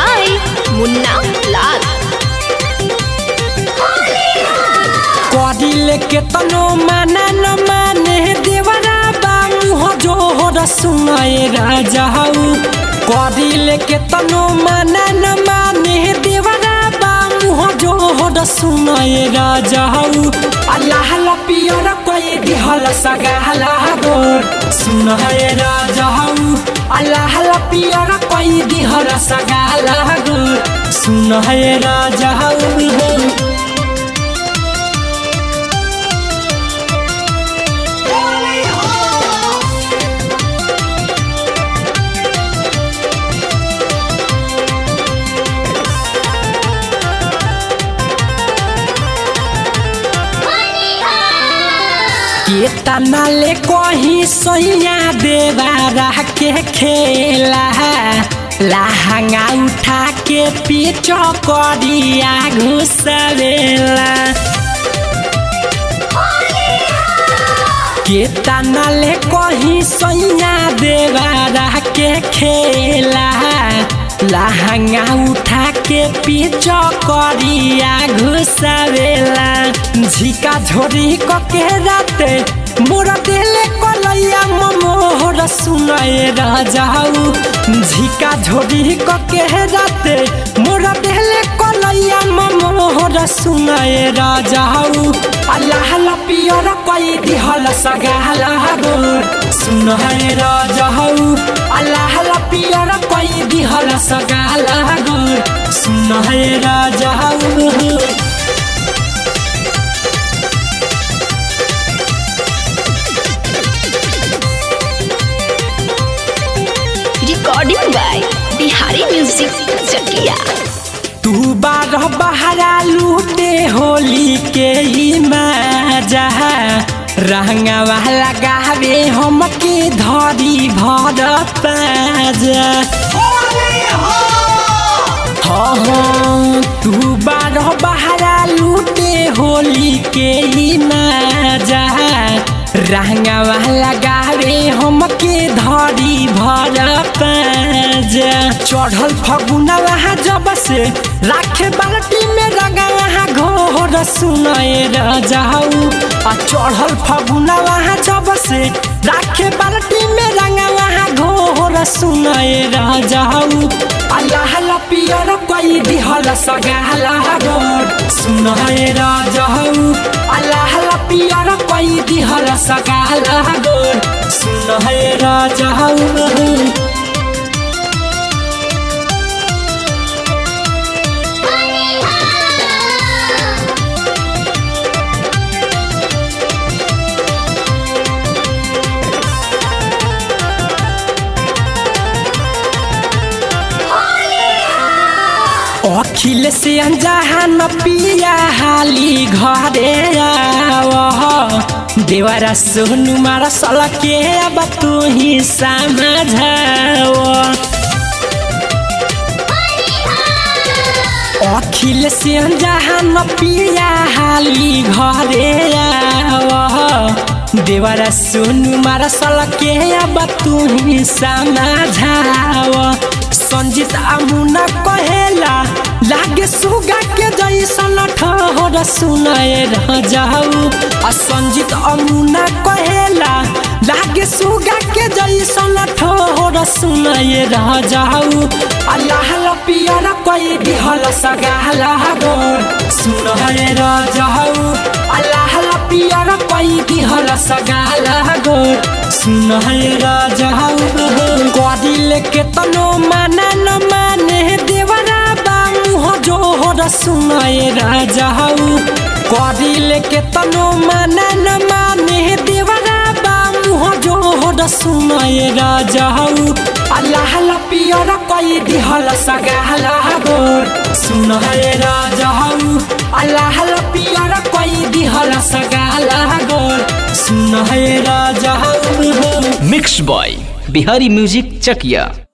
by Munna Lal. करिले के तनो माना न माने देवरा बामु हो जोर सुनाए राजा हऊ। करिले के तनो माना न माने देवरा बामु हो जोर सुनाए राजा हऊ। अल्लाह लपियर कोई दिहल सगाला गोर सुनाए राजा हऊ। अल्लाह लपियर कोई दिहल सगाला गोर सुनाए राजा हऊ। केतना ले कहीं सैया देवारा के खेला लहंगा उठा के पीछो करिया घुसवेला। केतना ले कहीं सैया देवारा के खेला लहंगा उठा के पीछो करिया घुसवेला। झिका झोरी के राते मोर दिले कलैया मोर सुनाए राजाऊ। झिका झोरी के राते मोर दिले कलैया मोर सुनाए राजाऊ। अल्लाह लपियर कोई दिहल सगाला गोर सुनाए राजाऊ। अल्लाह लपियर कोई दिहल सगाला गोर सुनाए राजाऊ। Recording by Bihari Music Chakia. तू बारह बहरा लूटे होली के ही मजा रंगवा लगावे हम के धरी भर पाजा। हाँ तू बारह बहरा लूटे होली के ही मजा रंगवा लगावे हम के धरी भर पाजा। चढ़ल फगुनवा जब से राखे बाल्टी में रंगवा घोर सुनाए राजाऊ। चढ़ल फगुनवा जब से राखे बाल्टी में रंगवा घोर सुनाए राजाऊ। अल्लाह लपियर कोई दिहल सगाला गोर सुनाए राजाऊ। अल्लाह लपियर कोई दिहल सगाला गोर सुनाए राजाऊ। अखिल से अनजान पिया हाली घरे आव देवरा सोनू मारा सल के अब तू ही समझाओ। अखिल से अनजान पिया हाली घरे आव देवरा सोनू मारा सल के अब तू ही समझाओ। संजीत अमुना कहेला लागे सुगा के जैसन ठहर सुनाए राजाऊ। संजीत अमुना कहेला लागे सुगा के जैसन ठहर सुनाए राजाऊ। अल्लाह लपियर कोई दिहल सगाला गोर सुनाए राजाऊ। अल्लाह लपियर कोई दिहल सगाला गोर सुनाए राजाऊ। करिले के तनो माना न माने देवरा बामु हो जोर सुनाए राजाऊ। करिले के तनो माना न माने देवरा बामु हो जोर सुनाए राजाऊ। अल्लाह लपियर कोई दिहल सगाला गोर सुनाए राजाऊ। अल्लाह लपियर कोई दिहल सगाला गोर सुनाए राजाऊ। Mix by Bihari music Chakiya.